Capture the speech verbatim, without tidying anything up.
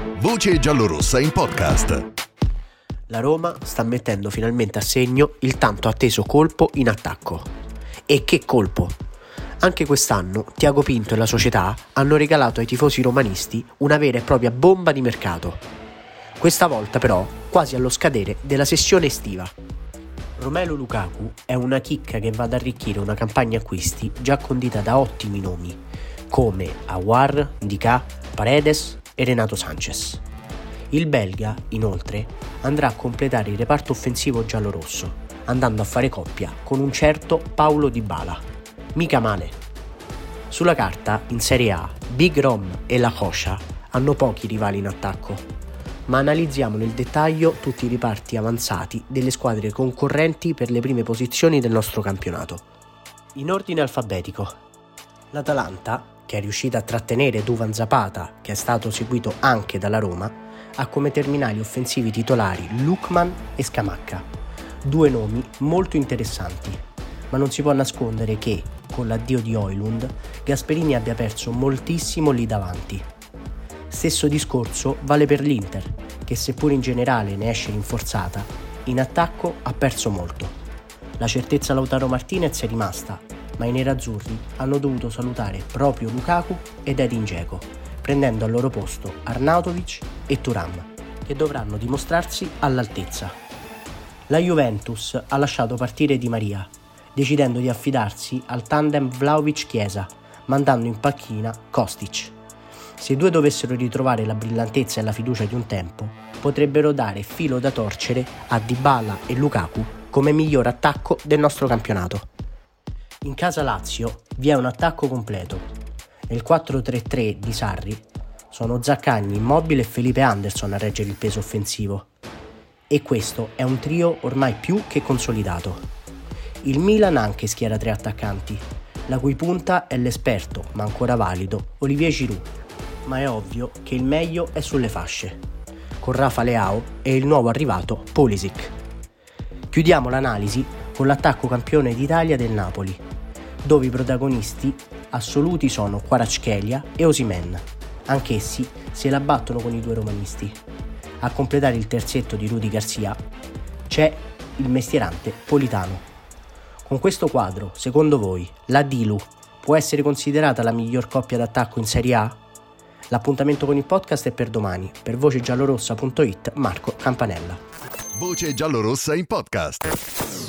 Voce giallorossa in podcast. La Roma sta mettendo finalmente a segno il tanto atteso colpo in attacco. E che colpo! Anche quest'anno Tiago Pinto e la società hanno regalato ai tifosi romanisti una vera e propria bomba di mercato. Questa volta però quasi allo scadere della sessione estiva. Romelu Lukaku è una chicca che va ad arricchire una campagna acquisti già condita da ottimi nomi come Aouar, Ndicà, Paredes e Renato Sanchez. Il belga, inoltre, andrà a completare il reparto offensivo giallorosso, andando a fare coppia con un certo Paulo Dybala. Mica male. Sulla carta, in Serie A, Big Rom e La Rocha hanno pochi rivali in attacco, ma analizziamo nel dettaglio tutti i reparti avanzati delle squadre concorrenti per le prime posizioni del nostro campionato. In ordine alfabetico, l'Atalanta, che è riuscita a trattenere Duvan Zapata, che è stato seguito anche dalla Roma, ha come terminali offensivi titolari Lookman e Scamacca, due nomi molto interessanti, ma non si può nascondere che, con l'addio di Højlund, Gasperini abbia perso moltissimo lì davanti. Stesso discorso vale per l'Inter, che seppur in generale ne esce rinforzata, in attacco ha perso molto. La certezza Lautaro Martinez è rimasta, ma i nerazzurri hanno dovuto salutare proprio Lukaku ed Edin Dzeko, prendendo al loro posto Arnautovic e Thuram, che dovranno dimostrarsi all'altezza. La Juventus ha lasciato partire Di Maria, decidendo di affidarsi al tandem Vlahovic-Chiesa, mandando in panchina Kostic. Se i due dovessero ritrovare la brillantezza e la fiducia di un tempo, potrebbero dare filo da torcere a Dybala e Lukaku come miglior attacco del nostro campionato. In casa Lazio vi è un attacco completo. Nel quattro tre tre di Sarri sono Zaccagni, Immobile e Felipe Anderson a reggere il peso offensivo. E questo è un trio ormai più che consolidato. Il Milan anche schiera tre attaccanti, la cui punta è l'esperto, ma ancora valido, Olivier Giroud. Ma è ovvio che il meglio è sulle fasce, con Rafa Leao e il nuovo arrivato Pulisic. Chiudiamo l'analisi con l'attacco campione d'Italia del Napoli, dove i protagonisti assoluti sono Kvaratskhelia e Osimhen. Anch'essi se la battono con i due romanisti. A completare il terzetto di Rudy Garcia c'è il mestierante Politano. Con questo quadro, secondo voi, la Dilu può essere considerata la miglior coppia d'attacco in Serie A? L'appuntamento con il podcast è per domani. Per voce giallorossa punto it, Marco Campanella. Voce giallorossa in podcast.